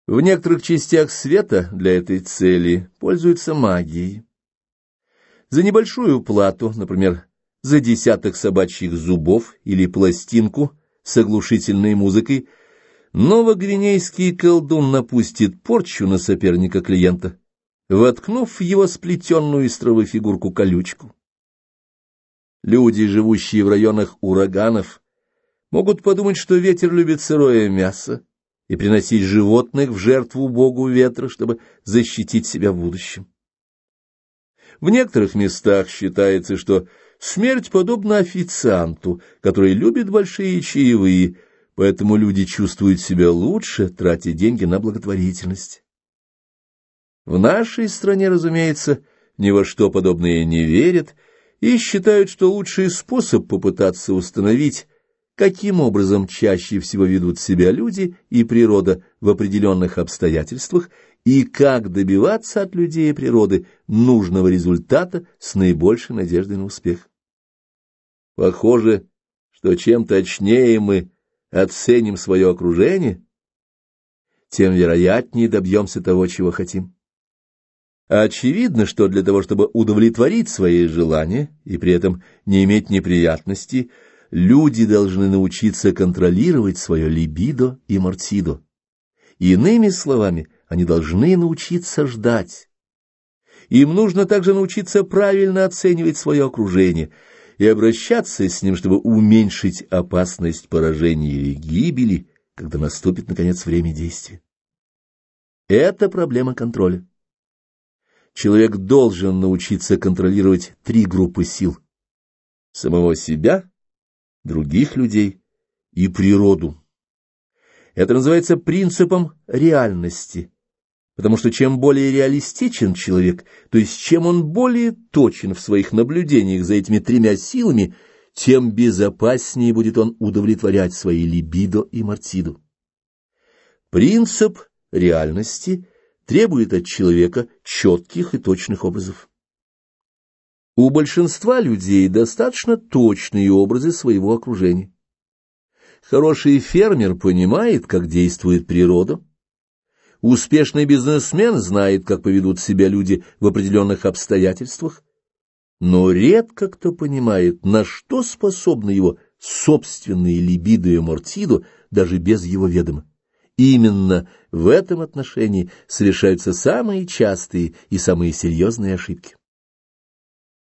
В некоторых частях света для этой цели пользуются магией. За небольшую плату, например, за десяток собачьих зубов или пластинку с оглушительной музыкой, новогвинейский колдун напустит порчу на соперника клиента, воткнув в его сплетенную из травы фигурку колючку. Люди, живущие в районах ураганов, могут подумать, что ветер любит сырое мясо, и приносить животных в жертву богу ветра, чтобы защитить себя в будущем. В некоторых местах считается, что смерть подобна официанту, который любит большие чаевые, поэтому люди чувствуют себя лучше, тратя деньги на благотворительность. В нашей стране, разумеется, ни во что подобное не верят и считают, что лучший способ попытаться установить, каким образом чаще всего ведут себя люди и природа в определенных обстоятельствах, и как добиваться от людей и природы нужного результата с наибольшей надеждой на успех. Похоже, что чем точнее мы оценим свое окружение, тем вероятнее добьемся того, чего хотим. Очевидно, что для того, чтобы удовлетворить свои желания и при этом не иметь неприятностей, люди должны научиться контролировать свое либидо и мортидо. Иными словами, они должны научиться ждать. Им нужно также научиться правильно оценивать свое окружение и обращаться с ним, чтобы уменьшить опасность поражения или гибели, когда наступит, наконец, время действия. Это проблема контроля. Человек должен научиться контролировать 3 группы сил: самого себя, других людей и природу. Это называется принципом реальности, потому что чем более реалистичен человек, то есть чем он более точен в своих наблюдениях за этими 3 силами, тем безопаснее будет он удовлетворять свои либидо и мортидо. Принцип реальности требует от человека четких и точных образов. У большинства людей достаточно точные образы своего окружения. Хороший фермер понимает, как действует природа. Успешный бизнесмен знает, как поведут себя люди в определенных обстоятельствах. Но редко кто понимает, на что способны его собственные либидо и мортидо, даже без его ведома. Именно в этом отношении совершаются самые частые и самые серьезные ошибки.